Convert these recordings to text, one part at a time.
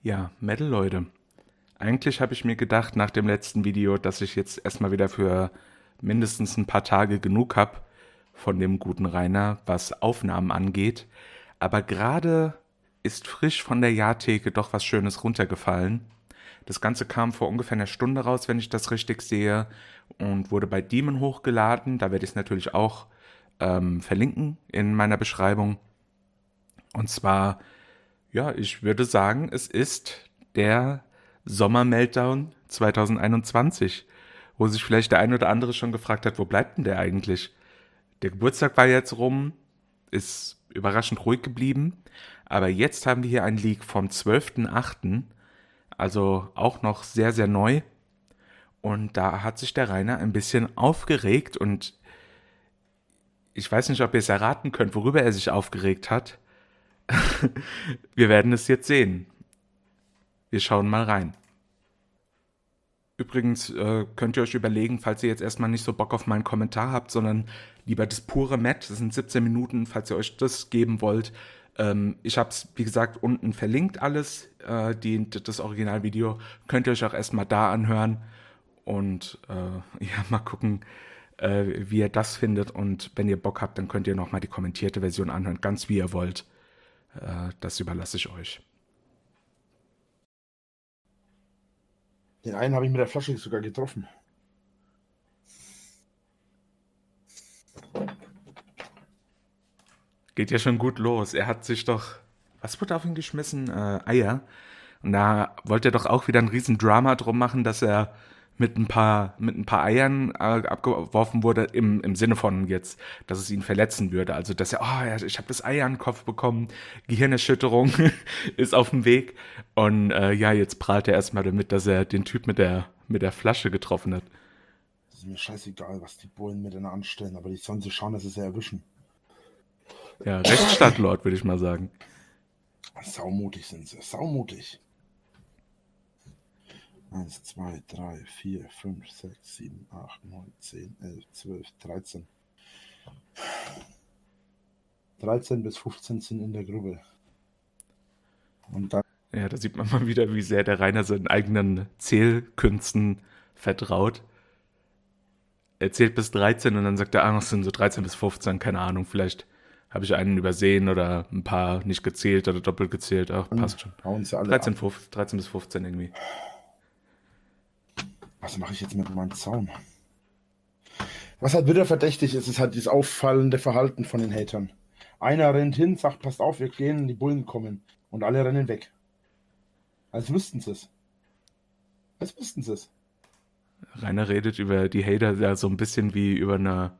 Ja, Metal, Leute. Eigentlich habe ich mir gedacht nach dem letzten Video, dass ich jetzt erstmal wieder für mindestens ein paar Tage genug habe von dem guten Rainer, was Aufnahmen angeht. Aber gerade ist frisch von der Jahrtheke doch was Schönes runtergefallen. Das Ganze kam vor ungefähr einer Stunde raus, wenn ich das richtig sehe, und wurde bei Demon hochgeladen. Da werde ich es natürlich auch verlinken in meiner Beschreibung. Und zwar, ja, ich würde sagen, es ist der Sommer-Meltdown 2021, wo sich vielleicht der ein oder andere schon gefragt hat, wo bleibt denn der eigentlich? Der Geburtstag war jetzt rum, ist überraschend ruhig geblieben, aber jetzt haben wir hier ein Leak vom 12.08., also auch noch sehr, sehr neu. Und da hat sich der Rainer ein bisschen aufgeregt und ich weiß nicht, ob ihr es erraten könnt, worüber er sich aufgeregt hat. Wir werden es jetzt sehen. Wir schauen mal rein. Übrigens könnt ihr euch überlegen, falls ihr jetzt erstmal nicht so Bock auf meinen Kommentar habt, sondern lieber das pure Matt, das sind 17 Minuten, falls ihr euch das geben wollt. Ich habe es, wie gesagt, unten verlinkt alles, das Originalvideo. Könnt ihr euch auch erstmal da anhören und ja, mal gucken, wie ihr das findet. Und wenn ihr Bock habt, dann könnt ihr nochmal die kommentierte Version anhören, ganz wie ihr wollt. Das überlasse ich euch. Den einen habe ich mit der Flasche sogar getroffen. Geht ja schon gut los. Er hat sich doch, was wurde auf ihn geschmissen? Eier. Und da wollte er doch auch wieder ein riesen Drama drum machen, dass er mit ein paar Eiern abgeworfen wurde, im Sinne von jetzt, dass es ihn verletzen würde. Also, dass ich habe das Ei an den Kopf bekommen, Gehirnerschütterung ist auf dem Weg. Und ja, jetzt prahlt er erstmal damit, dass er den Typ mit der Flasche getroffen hat. Das ist mir scheißegal, was die Bullen miteinander anstellen, aber die sollen so schauen, dass sie erwischen. Ja, Rechtsstadtlord, würde ich mal sagen. Saumutig sind sie, saumutig. 1, 2, 3, 4, 5, 6, 7, 8, 9, 10, 11, 12, 13. 13 bis 15 sind in der Grube. Und dann. Ja, da sieht man mal wieder, wie sehr der Rainer seinen eigenen Zählkünsten vertraut. Er zählt bis 13 und dann sagt er, es sind so 13 bis 15, keine Ahnung, vielleicht habe ich einen übersehen oder ein paar nicht gezählt oder doppelt gezählt. Ach, passt schon. Hauen sie alle 13 bis 15 irgendwie. Was mache ich jetzt mit meinem Zaun? Was halt wieder verdächtig ist, ist halt dieses auffallende Verhalten von den Hatern. Einer rennt hin, sagt, passt auf, wir gehen, die Bullen kommen. Und alle rennen weg. Als wüssten sie es. Als wüssten sie es. Rainer redet über die Hater ja so ein bisschen wie über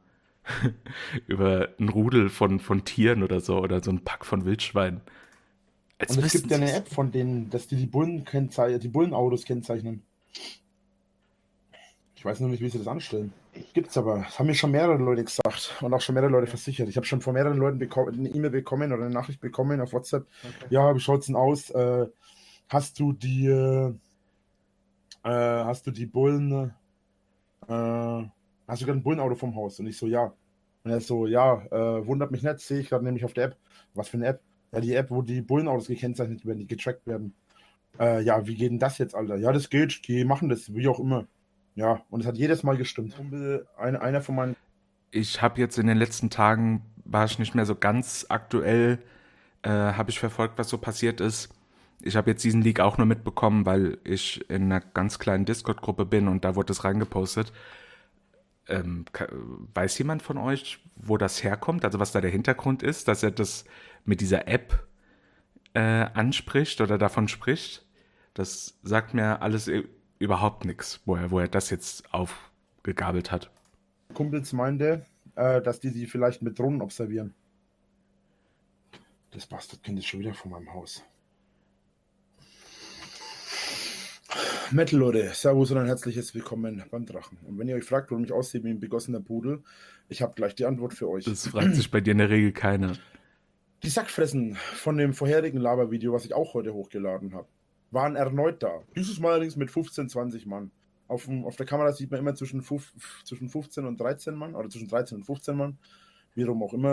über ein Rudel von Tieren oder so ein Pack von Wildschweinen. Und es gibt ja eine App von denen, dass die Bullenautos kennzeichnen. Ich weiß nur nicht, wie sie das anstellen. Gibt's aber. Das haben mir schon mehrere Leute gesagt und auch schon mehrere Leute versichert. Ich habe schon von mehreren Leuten eine E-Mail bekommen oder eine Nachricht bekommen auf WhatsApp. Okay. Ja, wie schaut's denn aus? Hast du die Bullen, hast du gerade ein Bullenauto vom Haus? Und ich so, ja. Und er so, ja, wundert mich nicht, sehe ich gerade nämlich auf der App. Was für eine App? Ja, die App, wo die Bullenautos gekennzeichnet werden, die getrackt werden. Ja, wie geht denn das jetzt, Alter? Ja, das geht, die machen das, wie auch immer. Ja, und es hat jedes Mal gestimmt. Einer von meinen. Ich habe jetzt in den letzten Tagen, war ich nicht mehr so ganz aktuell, habe ich verfolgt, was so passiert ist. Ich habe jetzt diesen Leak auch nur mitbekommen, weil ich in einer ganz kleinen Discord-Gruppe bin und da wurde es reingepostet. Weiß jemand von euch, wo das herkommt? Also was da der Hintergrund ist, dass er das mit dieser App anspricht oder davon spricht? Das sagt mir alles überhaupt nichts, wo er das jetzt aufgegabelt hat. Kumpels meinte, dass die sie vielleicht mit Drohnen observieren. Das Bastardkind ist schon wieder vor meinem Haus. Metal, Leute, servus und ein herzliches Willkommen beim Drachen. Und wenn ihr euch fragt, warum ich aussehe wie ein begossener Pudel, ich habe gleich die Antwort für euch. Das fragt sich bei dir in der Regel keiner. Die Sackfressen von dem vorherigen Labervideo, was ich auch heute hochgeladen habe, waren erneut da. Dieses Mal allerdings mit 15, 20 Mann. Auf der Kamera sieht man immer zwischen 15 und 13 Mann, oder zwischen 13 und 15 Mann, wie rum auch immer.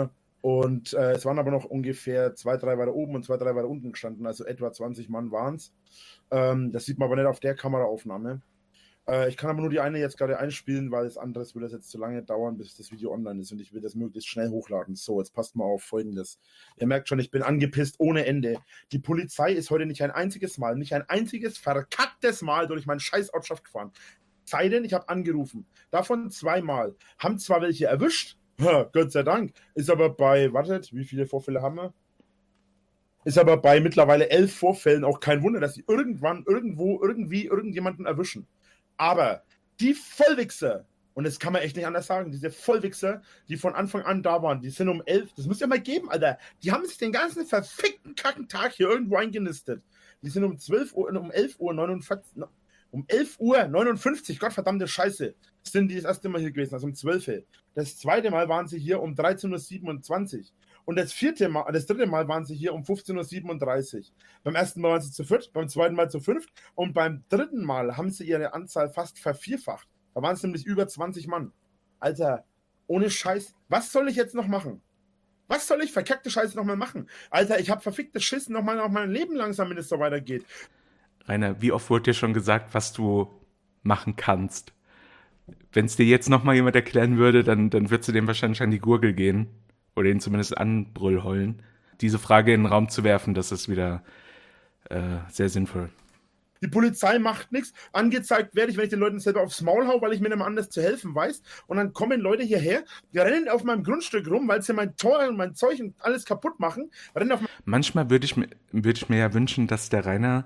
Und es waren aber noch ungefähr 2, 3 weiter oben und 2, 3 weiter unten gestanden, also etwa 20 Mann waren es. Das sieht man aber nicht auf der Kameraaufnahme. Ich kann aber nur die eine jetzt gerade einspielen, weil das andere würde jetzt zu lange dauern, bis das Video online ist und ich will das möglichst schnell hochladen. So, jetzt passt mal auf Folgendes. Ihr merkt schon, ich bin angepisst ohne Ende. Die Polizei ist heute nicht ein einziges verkacktes Mal durch meinen scheiß Ortschaft gefahren. Sei denn, ich habe angerufen. Davon 2 Mal. Haben zwar welche erwischt, Gott sei Dank, ist aber bei, wartet, wie viele Vorfälle haben wir? Ist aber bei mittlerweile 11 Vorfällen auch kein Wunder, dass sie irgendwann, irgendwo, irgendwie irgendjemanden erwischen. Aber die Vollwichser, und das kann man echt nicht anders sagen, diese Vollwichser, die von Anfang an da waren, die sind um 11, das muss ja mal geben, Alter, die haben sich den ganzen verfickten Kackentag hier irgendwo eingenistet. Die sind um 12 Uhr, um 11 Uhr 49, um 11 Uhr 59, Gottverdammte Scheiße, sind die das erste Mal hier gewesen, also um 12 Uhr. Das zweite Mal waren sie hier um 13.27 Uhr. Und das dritte Mal waren sie hier um 15.37 Uhr. Beim ersten Mal waren sie zu viert, beim zweiten Mal zu fünft und beim dritten Mal haben sie ihre Anzahl fast vervierfacht. Da waren es nämlich über 20 Mann. Alter, ohne Scheiß, was soll ich jetzt noch machen? Was soll ich verkackte Scheiße nochmal machen? Alter, ich habe verfickte Schiss nochmal auf mein Leben langsam, wenn es so weitergeht. Rainer, wie oft wurde dir schon gesagt, was du machen kannst? Wenn es dir jetzt nochmal jemand erklären würde, dann würdest du dem wahrscheinlich an die Gurgel gehen. Oder ihn zumindest anbrüllheulen. Diese Frage in den Raum zu werfen, das ist wieder sehr sinnvoll. Die Polizei macht nichts. Angezeigt werde ich, wenn ich den Leuten selber aufs Maul hau, weil ich mir nicht mehr anders zu helfen weiß. Und dann kommen Leute hierher, die rennen auf meinem Grundstück rum, weil sie mein Tor und mein Zeug und alles kaputt machen. Manchmal würde ich mir ja wünschen, dass der Rainer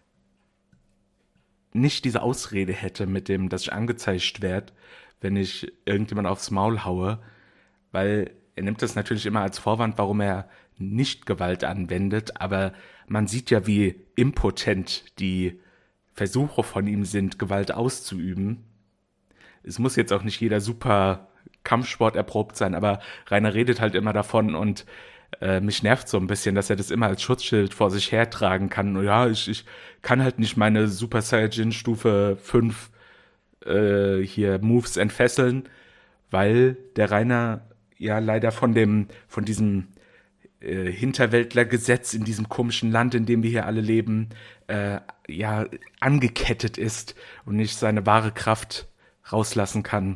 nicht diese Ausrede hätte mit dem, dass ich angezeigt werde, wenn ich irgendjemand aufs Maul haue, weil er nimmt das natürlich immer als Vorwand, warum er nicht Gewalt anwendet, aber man sieht ja, wie impotent die Versuche von ihm sind, Gewalt auszuüben. Es muss jetzt auch nicht jeder super Kampfsport erprobt sein, aber Rainer redet halt immer davon und mich nervt so ein bisschen, dass er das immer als Schutzschild vor sich hertragen kann. Und ja, ich kann halt nicht meine Super Saiyajin Stufe 5 hier Moves entfesseln, weil der Rainer ja leider von diesem Hinterwäldlergesetz in diesem komischen Land, in dem wir hier alle leben, ja, angekettet ist und nicht seine wahre Kraft rauslassen kann.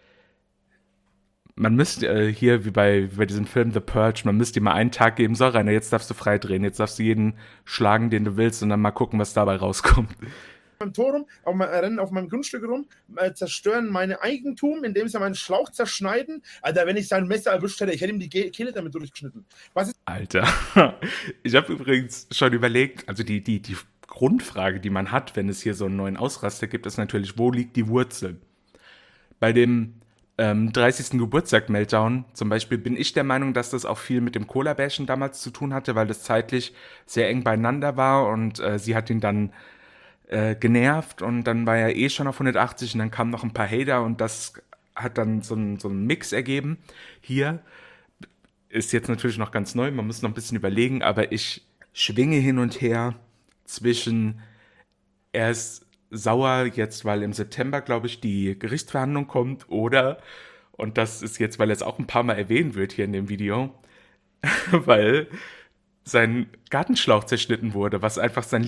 Man müsste hier, wie bei diesem Film The Purge, man müsste ihm mal einen Tag geben, so Rainer, jetzt darfst du frei drehen, jetzt darfst du jeden schlagen, den du willst und dann mal gucken, was dabei rauskommt. Tor rum, rennen auf meinem Grundstück rum, zerstören mein Eigentum, indem sie meinen Schlauch zerschneiden. Alter, wenn ich sein Messer erwischt hätte, ich hätte ihm die Kehle damit durchgeschnitten. Was ist? Alter, ich habe übrigens schon überlegt, also die Grundfrage, die man hat, wenn es hier so einen neuen Ausraster gibt, ist natürlich, wo liegt die Wurzel? Bei dem 30. Geburtstag Meltdown zum Beispiel bin ich der Meinung, dass das auch viel mit dem Cola-Bärchen damals zu tun hatte, weil das zeitlich sehr eng beieinander war und sie hat ihn dann genervt und dann war er schon auf 180 und dann kamen noch ein paar Hater und das hat dann so einen Mix ergeben. Hier ist jetzt natürlich noch ganz neu, man muss noch ein bisschen überlegen, aber ich schwinge hin und her zwischen, er ist sauer jetzt, weil im September, glaube ich, die Gerichtsverhandlung kommt oder, und das ist jetzt, weil es auch ein paar Mal erwähnt wird hier in dem Video, weil sein Gartenschlauch zerschnitten wurde, was einfach sein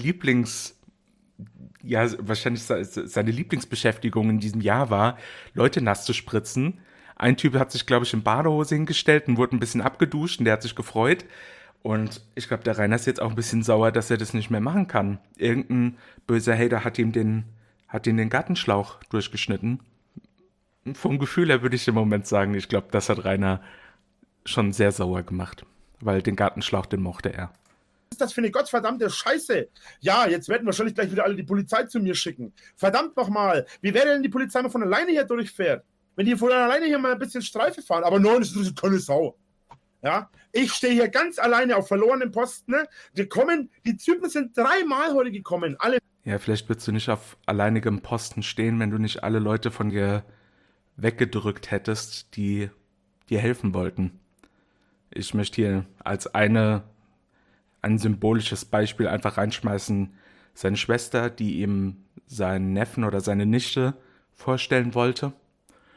wahrscheinlich seine Lieblingsbeschäftigung in diesem Jahr war, Leute nass zu spritzen. Ein Typ hat sich, glaube ich, in Badehose hingestellt und wurde ein bisschen abgeduscht und der hat sich gefreut. Und ich glaube, der Rainer ist jetzt auch ein bisschen sauer, dass er das nicht mehr machen kann. Irgendein böser Hater hat ihm den Gartenschlauch durchgeschnitten. Vom Gefühl her würde ich im Moment sagen, ich glaube, das hat Rainer schon sehr sauer gemacht. Weil den Gartenschlauch, den mochte er. Was ist das für eine gottverdammte Scheiße? Ja, jetzt werden wahrscheinlich gleich wieder alle die Polizei zu mir schicken. Verdammt nochmal, wie wäre denn die Polizei mal von alleine hier durchfährt? Wenn die von alleine hier mal ein bisschen Streife fahren. Aber nein, das ist keine Sau. Ja, ich stehe hier ganz alleine auf verlorenem Posten. Ne? Die Typen sind 3-mal heute gekommen. Alle. Ja, vielleicht würdest du nicht auf alleinigem Posten stehen, wenn du nicht alle Leute von dir weggedrückt hättest, die dir helfen wollten. Ich möchte hier als ein symbolisches Beispiel einfach reinschmeißen. Seine Schwester, die ihm seinen Neffen oder seine Nichte vorstellen wollte.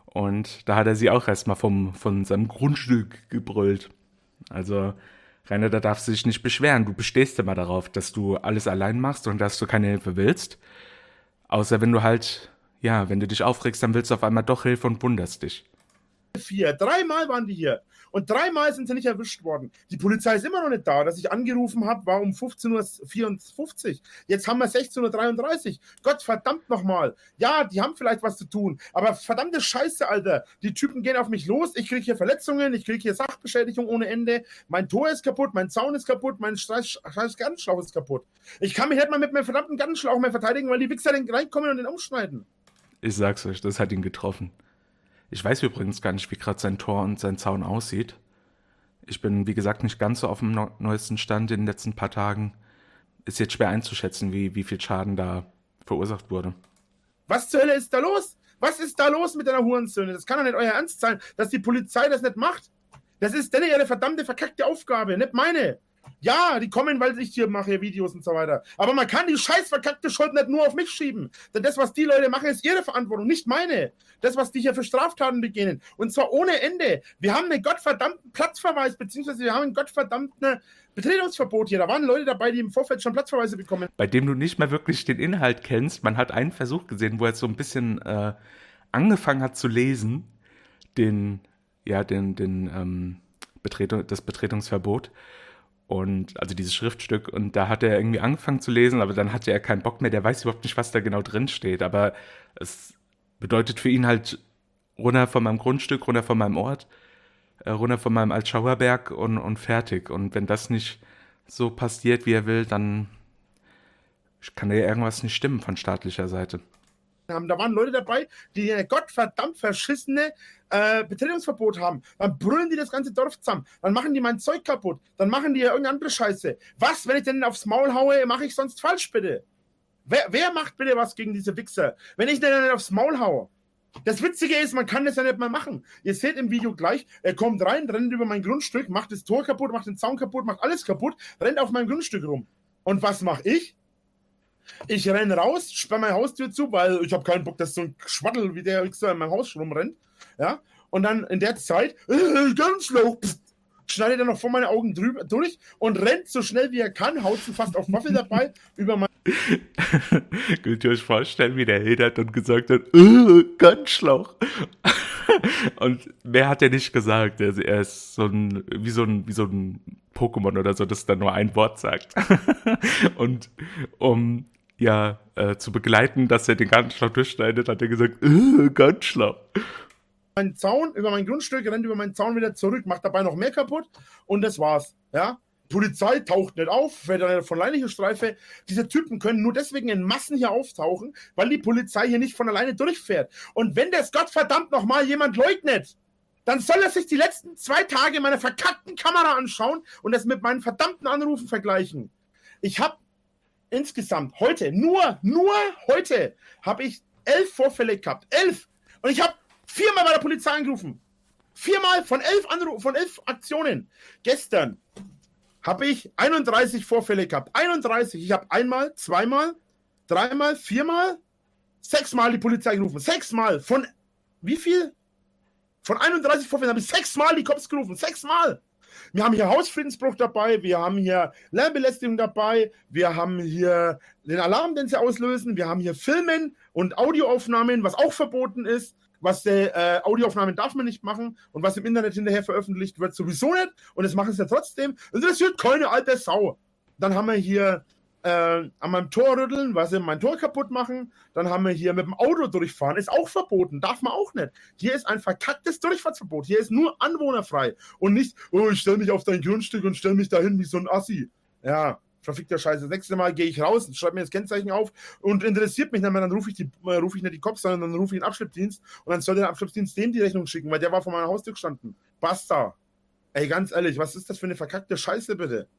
Und da hat er sie auch erstmal von seinem Grundstück gebrüllt. Also, Rainer, da darfst du dich nicht beschweren. Du bestehst immer darauf, dass du alles allein machst und dass du keine Hilfe willst. Außer wenn du halt, ja, wenn du dich aufregst, dann willst du auf einmal doch Hilfe und wunderst dich. 3-mal waren die hier. Und 3-mal sind sie nicht erwischt worden. Die Polizei ist immer noch nicht da. Dass ich angerufen habe, war um 15:54 Uhr. Jetzt haben wir 16:33 Uhr. Gott verdammt nochmal. Ja, die haben vielleicht was zu tun. Aber verdammte Scheiße, Alter. Die Typen gehen auf mich los. Ich kriege hier Verletzungen. Ich kriege hier Sachbeschädigung ohne Ende. Mein Tor ist kaputt. Mein Zaun ist kaputt. Mein scheiß Gartenschlauch ist kaputt. Ich kann mich nicht mal mit meinem verdammten Gartenschlauch mehr verteidigen, weil die Wichser den reinkommen und den umschneiden. Ich sag's euch, das hat ihn getroffen. Ich weiß übrigens gar nicht, wie gerade sein Tor und sein Zaun aussieht. Ich bin, wie gesagt, nicht ganz so auf dem neuesten Stand in den letzten paar Tagen. Ist jetzt schwer einzuschätzen, wie viel Schaden da verursacht wurde. Was zur Hölle ist da los? Was ist da los mit deiner Hurensöhne? Das kann doch nicht euer Ernst sein, dass die Polizei das nicht macht. Das ist denn ihre verdammte verkackte Aufgabe, nicht meine. Ja, die kommen, weil ich hier mache Videos und so weiter. Aber man kann die scheiß verkackte Schuld nicht nur auf mich schieben. Denn das, was die Leute machen, ist ihre Verantwortung, nicht meine. Das, was die hier für Straftaten begehen. Und zwar ohne Ende. Wir haben einen gottverdammten Platzverweis, beziehungsweise wir haben ein gottverdammten Betretungsverbot hier. Da waren Leute dabei, die im Vorfeld schon Platzverweise bekommen. Bei dem du nicht mal wirklich den Inhalt kennst. Man hat einen Versuch gesehen, wo er so ein bisschen angefangen hat zu lesen. Das Betretungsverbot. Und also dieses Schriftstück, und da hat er irgendwie angefangen zu lesen, aber dann hatte er keinen Bock mehr, der weiß überhaupt nicht, was da genau drin steht, aber es bedeutet für ihn halt runter von meinem Grundstück, runter von meinem Ort, runter von meinem Altschauerberg und fertig. Und wenn das nicht so passiert, wie er will, dann kann ja irgendwas nicht stimmen von staatlicher Seite. Da waren Leute dabei, die ein gottverdammt verschissene Betretungsverbot haben. Dann brüllen die das ganze Dorf zusammen. Dann machen die mein Zeug kaputt. Dann machen die ja irgendeine andere Scheiße. Was, wenn ich denn aufs Maul haue, mache ich sonst falsch, bitte? Wer macht bitte was gegen diese Wichser? Wenn ich denn nicht aufs Maul haue? Das Witzige ist, man kann das ja nicht mal machen. Ihr seht im Video gleich, er kommt rein, rennt über mein Grundstück, macht das Tor kaputt, macht den Zaun kaputt, macht alles kaputt, rennt auf meinem Grundstück rum. Und was mache ich? Ich renne raus, sperre meine Haustür zu, weil ich habe keinen Bock, dass so ein Schwaddel wie der so in meinem Haus rumrennt. Ja? Und dann in der Zeit, Gartenschlauch, schneidet er noch vor meine Augen durch und rennt so schnell wie er kann, haut sie fast auf Waffe dabei, über mein... Könnt ihr euch vorstellen, wie der Hilde hat und gesagt hat, Gartenschlauch. Und mehr hat er nicht gesagt. Er ist wie so ein Pokémon oder so, das dann nur ein Wort sagt. Und zu begleiten, dass er den Gartenschlauch durchschneidet, hat er gesagt, Gartenschlauch. Mein Zaun, über mein Grundstück, rennt über meinen Zaun wieder zurück, macht dabei noch mehr kaputt und das war's. Ja? Polizei taucht nicht auf, fährt dann von alleine hier Streife. Diese Typen können nur deswegen in Massen hier auftauchen, weil die Polizei hier nicht von alleine durchfährt. Und wenn das Gottverdammt nochmal jemand leugnet, dann soll er sich die letzten 2 Tage meiner verkackten Kamera anschauen und das mit meinen verdammten Anrufen vergleichen. Ich habe insgesamt heute, nur heute, habe ich 11 Vorfälle gehabt. 11! Und ich habe 4-mal bei der Polizei angerufen. 4-mal von 11 Aktionen. Gestern habe ich 31 Vorfälle gehabt. 31. Ich habe 1-mal, 2-mal, 3-mal, 4-mal, 6-mal die Polizei gerufen. 6-mal. Von wie viel? Von 31 Vorfällen habe ich 6-mal die Cops gerufen. 6-mal. Wir haben hier Hausfriedensbruch dabei, wir haben hier Lärmbelästigung dabei, wir haben hier den Alarm, den sie auslösen, wir haben hier Filmen und Audioaufnahmen, was auch verboten ist. Audioaufnahmen darf man nicht machen und was im Internet hinterher veröffentlicht wird, sowieso nicht. Und das machen sie ja trotzdem. Und das wird keine alte Sau. Dann haben wir hier an meinem Tor rütteln, weil sie mein Tor kaputt machen. Dann haben wir hier mit dem Auto durchfahren. Ist auch verboten. Darf man auch nicht. Hier ist ein verkacktes Durchfahrtsverbot. Hier ist nur anwohnerfrei. Und nicht, ich stelle mich auf dein Grundstück und stelle mich dahin wie so ein Assi. Ja, verfickter Scheiße. Das nächste Mal gehe ich raus und schreibe mir das Kennzeichen auf und interessiert mich nicht mehr, dann rufe ich nicht die Cops, sondern dann rufe ich den Abschleppdienst und dann soll der Abschleppdienst dem die Rechnung schicken, weil der war vor meiner Haustür gestanden. Basta. Ey, ganz ehrlich, was ist das für eine verkackte Scheiße, bitte?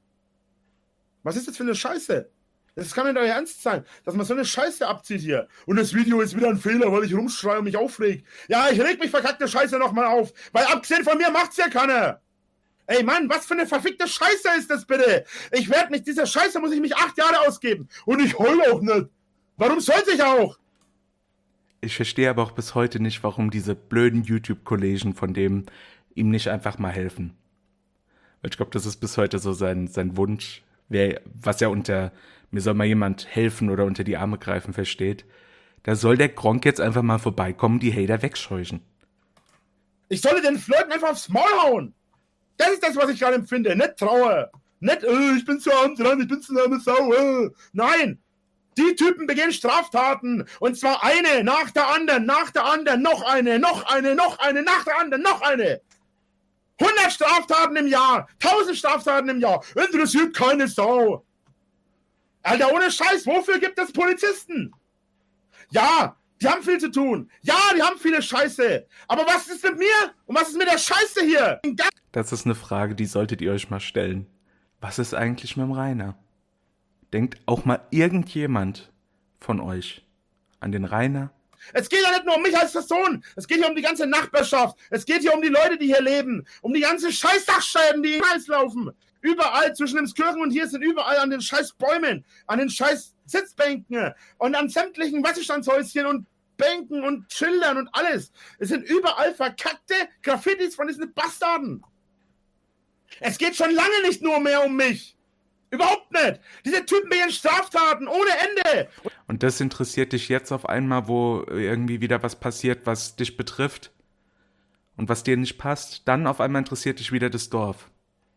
Was ist das für eine Scheiße? Das kann nicht euer Ernst sein, dass man so eine Scheiße abzieht hier. Und das Video ist wieder ein Fehler, weil ich rumschreie und mich aufreg. Ja, ich reg mich verkackte Scheiße nochmal auf, weil abgesehen von mir macht's ja keiner. Ey Mann, was für eine verfickte Scheiße ist das bitte? Ich werde nicht, dieser Scheiße muss ich mich 8 Jahre ausgeben. Und ich heule auch nicht. Warum sollte ich auch? Ich verstehe aber auch bis heute nicht, warum diese blöden YouTube-Kollegen von dem ihm nicht einfach mal helfen. Weil ich glaube, das ist bis heute so sein Wunsch, was er unter mir soll mal jemand helfen oder unter die Arme greifen versteht. Da soll der Gronkh jetzt einfach mal vorbeikommen, die Hater wegscheuchen. Ich solle den Leuten einfach aufs Maul hauen. Das ist das, was ich gerade empfinde. Nicht Trauer. Nicht, ich bin zu arm dran, ich bin zu arme Sau. Nein. Die Typen begehen Straftaten. Und zwar eine nach der anderen, noch eine, nach der anderen, noch eine. 100 Straftaten im Jahr. 1000 Straftaten im Jahr. Interessiert keine Sau. Alter, ohne Scheiß, wofür gibt es Polizisten? Ja, die haben viel zu tun. Ja, die haben viele Scheiße. Aber was ist mit mir? Und was ist mit der Scheiße hier? Das ist eine Frage, die solltet ihr euch mal stellen. Was ist eigentlich mit dem Rainer? Denkt auch mal irgendjemand von euch an den Rainer? Es geht ja nicht nur um mich als Person. Es geht hier um die ganze Nachbarschaft. Es geht hier um die Leute, die hier leben. Um die ganzen Scheißdachscheiben, die im Hals laufen. Überall zwischen dem Kirchen und hier sind überall an den scheiß Bäumen, an den scheiß Sitzbänken und an sämtlichen Wasserstandshäuschen und Bänken und Schildern und alles. Es sind überall verkackte Graffitis von diesen Bastarden. Es geht schon lange nicht nur mehr um mich. Überhaupt nicht. Diese Typen begehen Straftaten ohne Ende. Und das interessiert dich jetzt auf einmal, wo irgendwie wieder was passiert, was dich betrifft und was dir nicht passt. Dann auf einmal interessiert dich wieder das Dorf.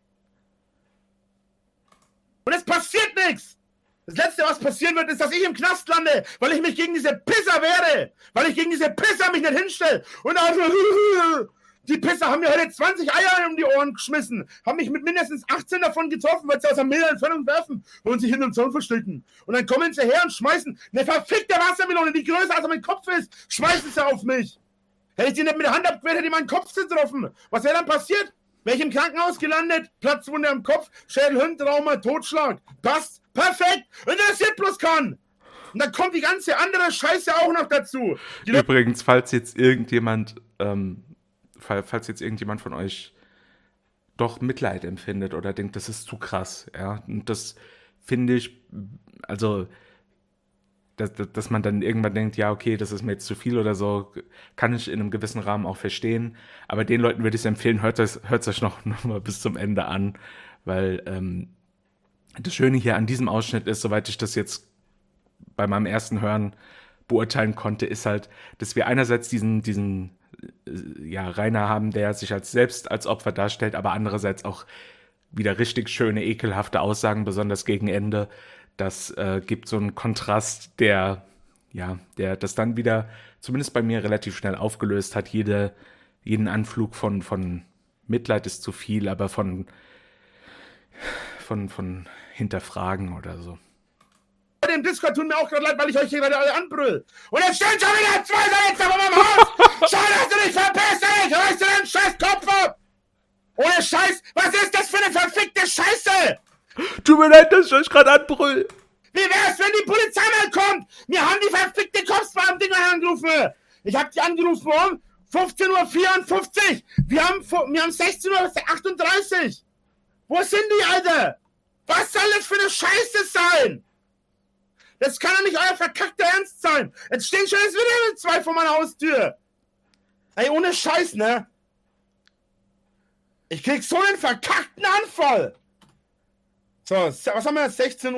Und es passiert nichts. Das Letzte, was passieren wird, ist, dass ich im Knast lande, weil ich mich gegen diese Pisser wehre. Weil ich gegen diese Pisser mich nicht hinstelle. Und die Pisser haben mir heute 20 Eier um die Ohren geschmissen. Haben mich mit mindestens 18 davon getroffen, weil sie aus einer Meter Entfernung werfen und sich hinterm Zaun verstecken. Und dann kommen sie her und schmeißen eine verfickte Wassermelone, die größer als mein Kopf ist, schmeißen sie auf mich. Hätte ich die nicht mit der Hand abgewehrt, hätte ich meinen Kopf getroffen. Was wäre dann passiert? Wäre ich im Krankenhaus gelandet, Platzwunde am Kopf, Schädelhirntrauma, Totschlag. Passt, perfekt, interessiert bloß kann. Und dann kommt die ganze andere Scheiße auch noch dazu. Übrigens, falls jetzt irgendjemand von euch doch Mitleid empfindet oder denkt, das ist zu krass, ja, und das finde ich, also dass man dann irgendwann denkt, ja, okay, das ist mir jetzt zu viel oder so, kann ich in einem gewissen Rahmen auch verstehen. Aber den Leuten würde ich empfehlen, hört es euch noch mal bis zum Ende an, weil das Schöne hier an diesem Ausschnitt ist, soweit ich das jetzt bei meinem ersten Hören beurteilen konnte, ist halt, dass wir einerseits diesen Rainer haben, der sich selbst als Opfer darstellt, aber andererseits auch wieder richtig schöne, ekelhafte Aussagen, besonders gegen Ende. Das gibt so einen Kontrast, der das dann wieder, zumindest bei mir, relativ schnell aufgelöst hat. Jeden Anflug von Mitleid ist zu viel, aber von Hinterfragen oder so. Im Discord tun mir auch gerade leid, weil ich euch hier gerade alle anbrüll. Und jetzt stehen schon wieder 2 Leute vor meinem Haus! Schau, dass du dich verpisst, ey! Reißt du deinen scheiß Kopf ab! Ohne Scheiß! Was ist das für eine verfickte Scheiße? Tut mir leid, dass ich euch gerade anbrüll. Wie wär's, wenn die Polizei mal kommt? Wir haben die verfickte Kopfbeamtin angerufen. Ich hab die angerufen um 15:54 Uhr. Wir haben 16:38 Uhr. Wo sind die, Alter? Was soll das für eine Scheiße sein? Das kann doch nicht euer verkackter Ernst sein. Jetzt stehen schon jetzt wieder 2 vor meiner Haustür. Ey, ohne Scheiß, ne? Ich krieg so einen verkackten Anfall. So, was haben wir?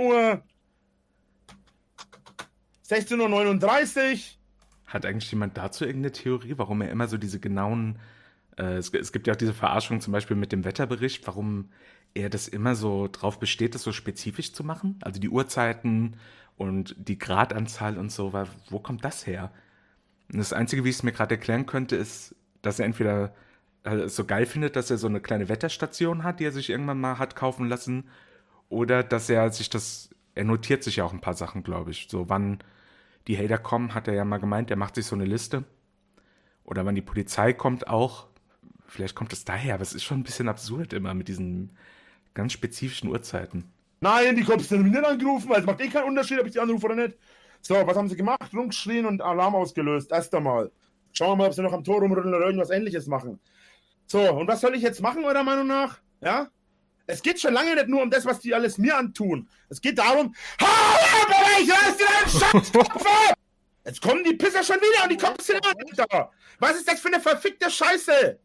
16:39 Uhr. Hat eigentlich jemand dazu irgendeine Theorie, warum er immer so diese genauen, es gibt ja auch diese Verarschung zum Beispiel mit dem Wetterbericht, warum er das immer so drauf besteht, das so spezifisch zu machen? Also die Uhrzeiten und die Gradanzahl und so, wo kommt das her? Und das Einzige, wie ich es mir gerade erklären könnte, ist, dass er entweder so geil findet, dass er so eine kleine Wetterstation hat, die er sich irgendwann mal hat kaufen lassen, oder dass er notiert sich ja auch ein paar Sachen, glaube ich. So, wann die Hater kommen, hat er ja mal gemeint, er macht sich so eine Liste. Oder wann die Polizei kommt auch. Vielleicht kommt es daher, aber es ist schon ein bisschen absurd immer mit diesen ganz spezifischen Uhrzeiten. Nein, die Cops sind nicht angerufen, also macht keinen Unterschied, ob ich die anrufe oder nicht. So, was haben sie gemacht? Rumgeschrien und Alarm ausgelöst. Erst einmal. Schauen wir mal, ob sie noch am Tor rumrütteln oder irgendwas Ähnliches machen. So, und was soll ich jetzt machen, eurer Meinung nach? Ja? Es geht schon lange nicht nur um das, was die alles mir antun. Es geht darum, hau ab, oder ich reiß dir deinen Scheißkopf ab! Jetzt kommen die Pisser schon wieder und die Cops sind immer da. Was ist das für eine verfickte Scheiße?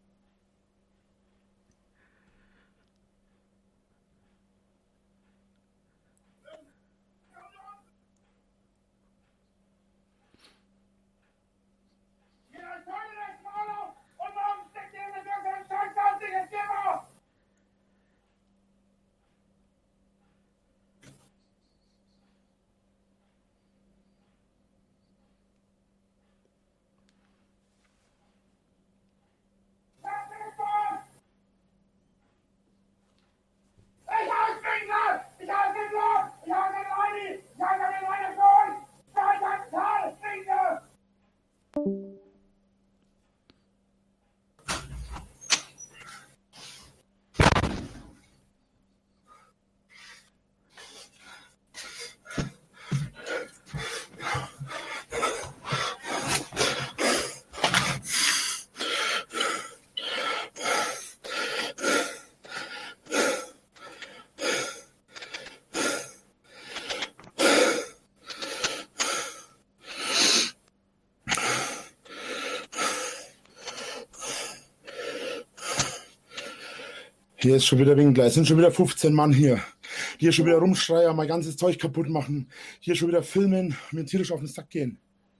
Hier ist schon wieder Winkler. Es sind schon wieder 15 Mann hier. Hier schon wieder rumschreien, mein ganzes Zeug kaputt machen. Hier schon wieder filmen, mir tierisch auf den Sack gehen.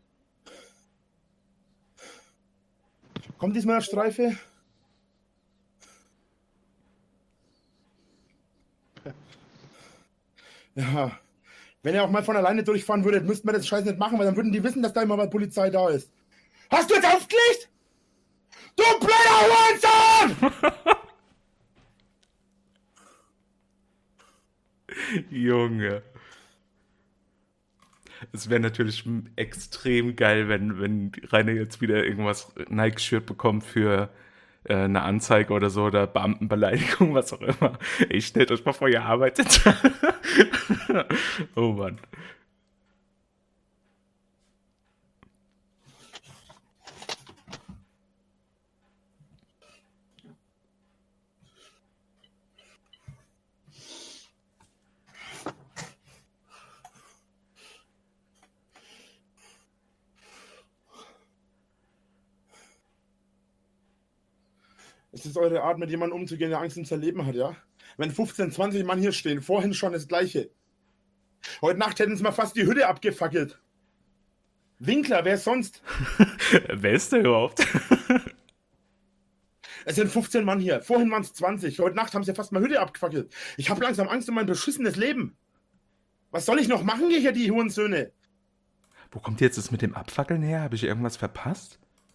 Kommt diesmal eine Streife? Ja. Wenn ihr auch mal von alleine durchfahren würdet, müssten wir das Scheiß nicht machen, weil dann würden die wissen, dass da immer mal Polizei da ist. Hast du jetzt aufgelegt? Du blöder Hurensohn! Junge. Es wäre natürlich extrem geil, wenn Rainer jetzt wieder irgendwas Nike-Shirt bekommt für eine Anzeige oder so oder Beamtenbeleidigung, was auch immer. Ey, stellt euch mal vor, ihr arbeitet. Oh Mann. Es ist eure Art, mit jemandem umzugehen, der Angst ums Leben hat, ja? Wenn 15, 20 Mann hier stehen, vorhin schon das Gleiche. Heute Nacht hätten sie mal fast die Hütte abgefackelt. Winkler, wer sonst? Wer ist der überhaupt? Es sind 15 Mann hier. Vorhin waren es 20. Heute Nacht haben sie fast mal Hütte abgefackelt. Ich habe langsam Angst um mein beschissenes Leben. Was soll ich noch machen hier, die Hurensöhne? Wo kommt jetzt das mit dem Abfackeln her? Habe ich irgendwas verpasst?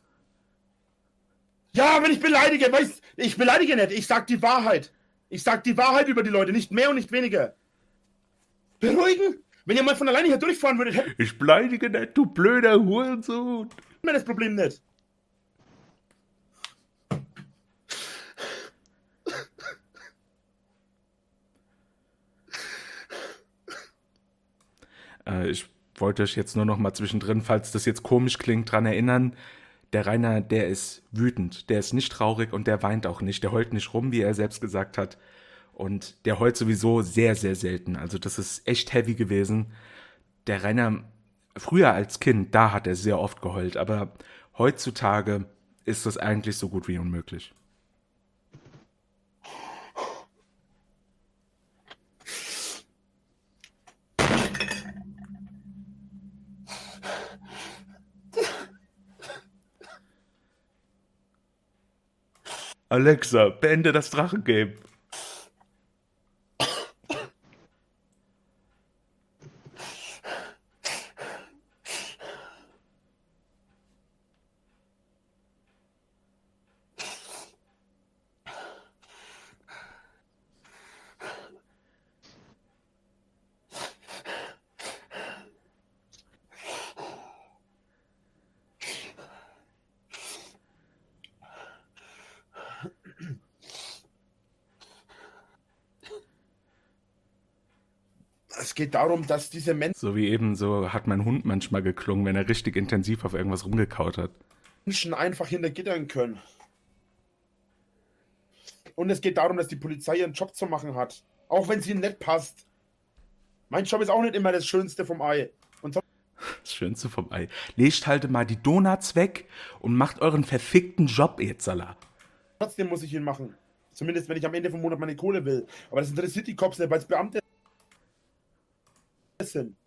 Ja, wenn ich beleidige, weißt ich beleidige nicht. Ich sag die Wahrheit. Ich sag die Wahrheit über die Leute, nicht mehr und nicht weniger. Beruhigen? Wenn ihr mal von alleine hier durchfahren würdet, hätten Ich beleidige nicht, du blöder Hurensohn. wir das Problem nicht. Ich wollte euch jetzt nur noch mal zwischendrin, falls das jetzt komisch klingt, dran erinnern, der Rainer, der ist wütend, der ist nicht traurig und der weint auch nicht, der heult nicht rum, wie er selbst gesagt hat. Und der heult sowieso sehr, sehr selten. Also das ist echt heavy gewesen. Der Rainer, früher als Kind, da hat er sehr oft geheult, aber heutzutage ist das eigentlich so gut wie unmöglich. Alexa, beende das Drachengame. Es geht darum, dass diese So wie eben, so hat mein Hund manchmal geklungen, wenn er richtig intensiv auf irgendwas rumgekaut hat. Menschen einfach hinter Gittern können. Und es geht darum, dass die Polizei ihren Job zu machen hat. Auch wenn es ihnen nicht passt. Mein Job ist auch nicht immer das Schönste vom Ei. Und Das Schönste vom Ei. Legt halt mal die Donuts weg und macht euren verfickten Job jetzt, Salah. Trotzdem muss ich ihn machen. Zumindest, wenn ich am Ende vom Monat meine Kohle will. Aber das interessiert die Cops nicht, weil es Beamte sind.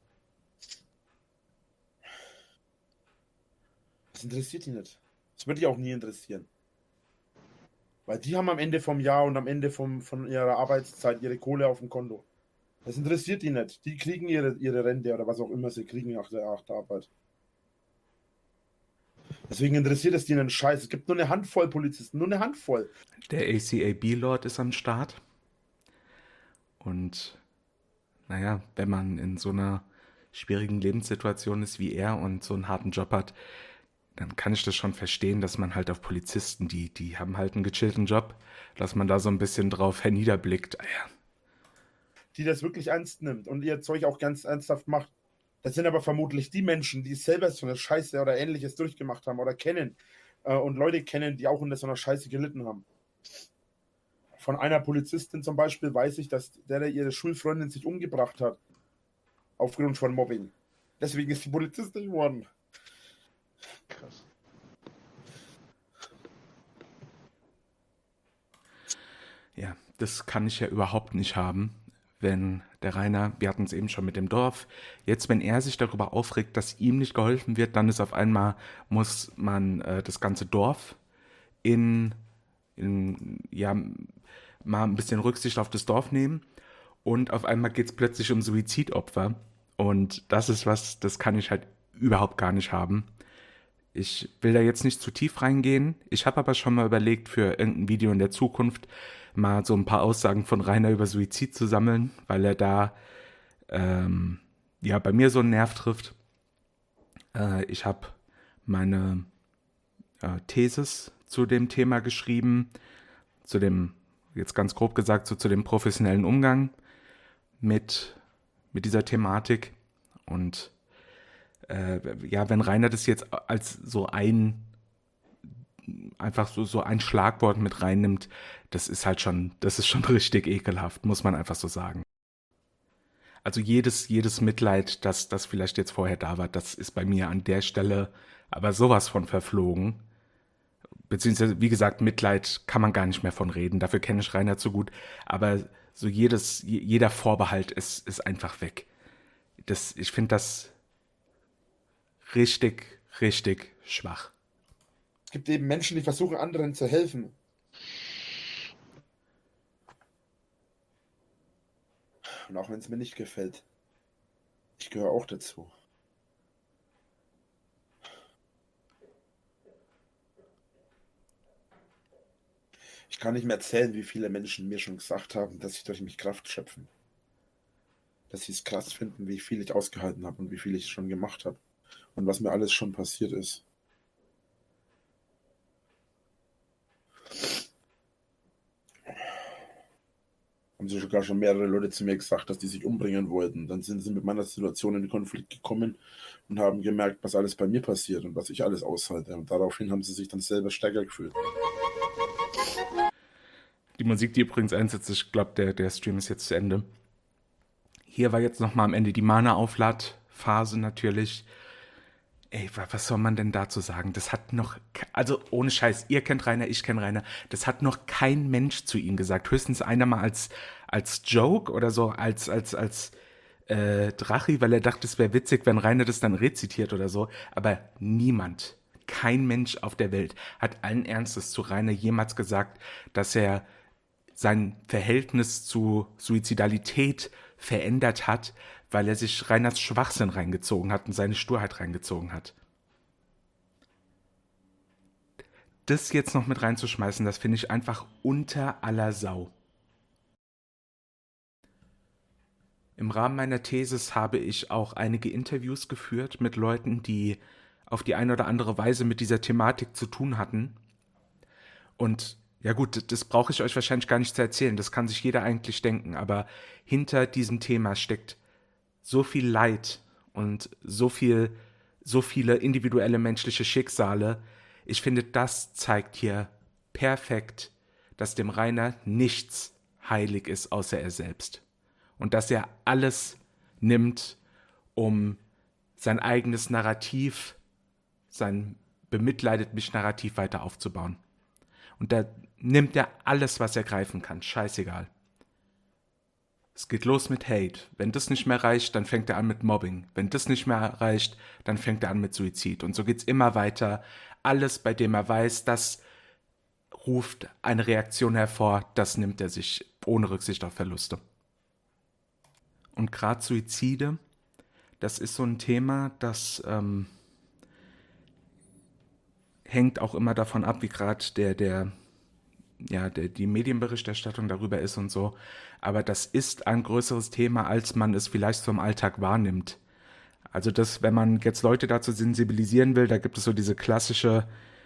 Das interessiert die nicht. Das würde die auch nie interessieren. Weil die haben am Ende vom Jahr und am Ende von ihrer Arbeitszeit ihre Kohle auf dem Konto. Das interessiert die nicht. Die kriegen ihre Rente oder was auch immer sie kriegen nach der Arbeit. Deswegen interessiert es die einen Scheiß. Es gibt nur eine Handvoll Polizisten, nur eine Handvoll. Der ACAB-Lord ist am Start. Und naja, wenn man in so einer schwierigen Lebenssituation ist wie er und so einen harten Job hat, dann kann ich das schon verstehen, dass man halt auf Polizisten, die haben halt einen gechillten Job, dass man da so ein bisschen drauf herniederblickt. Ah ja. Die das wirklich ernst nimmt und ihr Zeug auch ganz ernsthaft macht. Das sind aber vermutlich die Menschen, die selber so eine Scheiße oder Ähnliches durchgemacht haben oder kennen und Leute kennen, die auch unter so einer Scheiße gelitten haben. Von einer Polizistin zum Beispiel weiß ich, dass der ihre Schulfreundin sich umgebracht hat. Aufgrund von Mobbing. Deswegen ist die Polizistin geworden. Krass. Ja, das kann ich ja überhaupt nicht haben, wenn der Rainer, wir hatten es eben schon mit dem Dorf, jetzt wenn er sich darüber aufregt, dass ihm nicht geholfen wird, dann ist auf einmal, muss man das ganze Dorf ja, mal ein bisschen Rücksicht auf das Dorf nehmen und auf einmal geht es plötzlich um Suizidopfer und das ist was, das kann ich halt überhaupt gar nicht haben. Ich will da jetzt nicht zu tief reingehen. Ich habe aber schon mal überlegt, für irgendein Video in der Zukunft mal so ein paar Aussagen von Rainer über Suizid zu sammeln, weil er da ja bei mir so einen Nerv trifft. Ich habe meine Thesis zu dem Thema geschrieben, zu dem, jetzt ganz grob gesagt, so zu dem professionellen Umgang mit dieser Thematik. Und ja, wenn Rainer das jetzt als so einfach so ein Schlagwort mit reinnimmt, das ist schon richtig ekelhaft, muss man einfach so sagen. Also jedes Mitleid, das vielleicht jetzt vorher da war, das ist bei mir an der Stelle aber sowas von verflogen. Beziehungsweise, wie gesagt, Mitleid kann man gar nicht mehr von reden, dafür kenne ich Rainer zu gut, aber so jeder Vorbehalt ist einfach weg. Ich finde das richtig, richtig schwach. Es gibt eben Menschen, die versuchen, anderen zu helfen. Und auch wenn es mir nicht gefällt, ich gehöre auch dazu. Ich kann nicht mehr erzählen, wie viele Menschen mir schon gesagt haben, dass sie durch mich Kraft schöpfen. Dass sie es krass finden, wie viel ich ausgehalten habe und wie viel ich schon gemacht habe. Und was mir alles schon passiert ist. Haben sie sogar schon mehrere Leute zu mir gesagt, dass die sich umbringen wollten. Dann sind sie mit meiner Situation in den Konflikt gekommen und haben gemerkt, was alles bei mir passiert und was ich alles aushalte. Und daraufhin haben sie sich dann selber stärker gefühlt. Die Musik, die übrigens einsetzt, ich glaube, der Stream ist jetzt zu Ende. Hier war jetzt nochmal am Ende die Mana-Auflad-Phase natürlich. Ey, was soll man denn dazu sagen? Das hat noch, also ohne Scheiß, ihr kennt Rainer, ich kenne Rainer, das hat noch kein Mensch zu ihm gesagt. Höchstens einer mal als Joke oder so, als Drachi, weil er dachte, es wäre witzig, wenn Rainer das dann rezitiert oder so. Aber niemand, kein Mensch auf der Welt hat allen Ernstes zu Rainer jemals gesagt, dass er sein Verhältnis zu Suizidalität verändert hat, weil er sich Rainers Schwachsinn reingezogen hat und seine Sturheit reingezogen hat. Das jetzt noch mit reinzuschmeißen, das finde ich einfach unter aller Sau. Im Rahmen meiner Thesis habe ich auch einige Interviews geführt mit Leuten, die auf die eine oder andere Weise mit dieser Thematik zu tun hatten. Und ja gut, das brauche ich euch wahrscheinlich gar nicht zu erzählen, das kann sich jeder eigentlich denken, aber hinter diesem Thema steckt so viel Leid und so viele individuelle menschliche Schicksale. Ich finde, das zeigt hier perfekt, dass dem Rainer nichts heilig ist, außer er selbst. Und dass er alles nimmt, um sein eigenes Narrativ, sein bemitleidet mich Narrativ weiter aufzubauen. Und da nimmt er alles, was er greifen kann, scheißegal. Es geht los mit Hate. Wenn das nicht mehr reicht, dann fängt er an mit Mobbing. Wenn das nicht mehr reicht, dann fängt er an mit Suizid. Und so geht's immer weiter. Alles, bei dem er weiß, das ruft eine Reaktion hervor, das nimmt er sich ohne Rücksicht auf Verluste. Und gerade Suizide, das ist so ein Thema, das hängt auch immer davon ab, wie gerade die Medienberichterstattung darüber ist und so. Aber das ist ein größeres Thema, als man es vielleicht so im Alltag wahrnimmt. Also das, wenn man jetzt Leute dazu sensibilisieren will, da gibt es so diese klassische,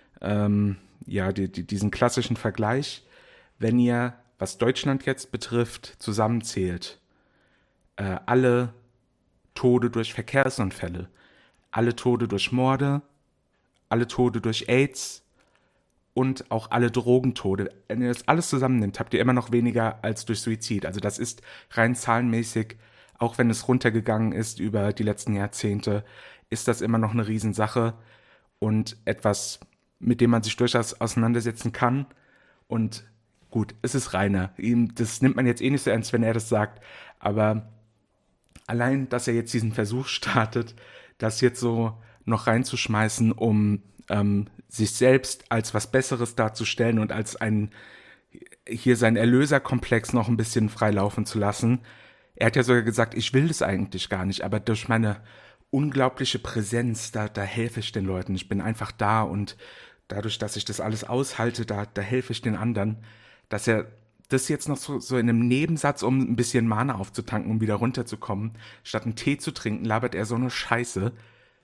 diesen klassischen Vergleich. Wenn ihr, was Deutschland jetzt betrifft, zusammenzählt, alle Tode durch Verkehrsunfälle, alle Tode durch Morde, alle Tode durch AIDS und auch alle Drogentode. Wenn ihr das alles zusammennimmt, habt ihr immer noch weniger als durch Suizid. Also das ist rein zahlenmäßig, auch wenn es runtergegangen ist über die letzten Jahrzehnte, ist das immer noch eine Riesensache und etwas, mit dem man sich durchaus auseinandersetzen kann. Und gut, es ist Rainer. Das nimmt man jetzt eh nicht so ernst, wenn er das sagt. Aber allein, dass er jetzt diesen Versuch startet, das jetzt so noch reinzuschmeißen, um sich selbst als was Besseres darzustellen und als hier seinen Erlöserkomplex noch ein bisschen freilaufen zu lassen. Er hat ja sogar gesagt, ich will das eigentlich gar nicht, aber durch meine unglaubliche Präsenz, da helfe ich den Leuten. Ich bin einfach da und dadurch, dass ich das alles aushalte, da helfe ich den anderen. Dass er das jetzt noch so in einem Nebensatz, um ein bisschen Mana aufzutanken, um wieder runterzukommen, statt einen Tee zu trinken, labert er so eine Scheiße.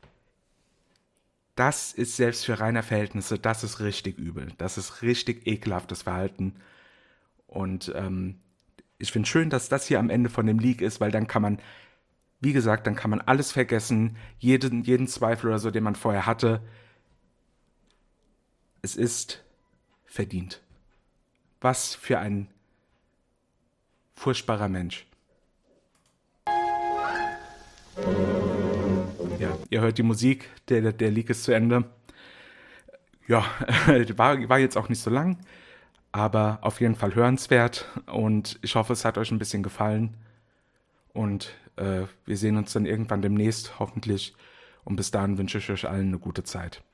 Das ist selbst für Rainer Verhältnisse, das ist richtig übel. Das ist richtig ekelhaftes Verhalten. Und ich finde schön, dass das hier am Ende von dem Leak ist, weil dann kann man, wie gesagt, dann kann man alles vergessen, jeden Zweifel oder so, den man vorher hatte. Es ist verdient. Was für ein furchtbarer Mensch. Ja, ihr hört die Musik, der Leak ist zu Ende. Ja, war jetzt auch nicht so lang, aber auf jeden Fall hörenswert und ich hoffe, es hat euch ein bisschen gefallen und wir sehen uns dann irgendwann demnächst, hoffentlich, und bis dahin wünsche ich euch allen eine gute Zeit.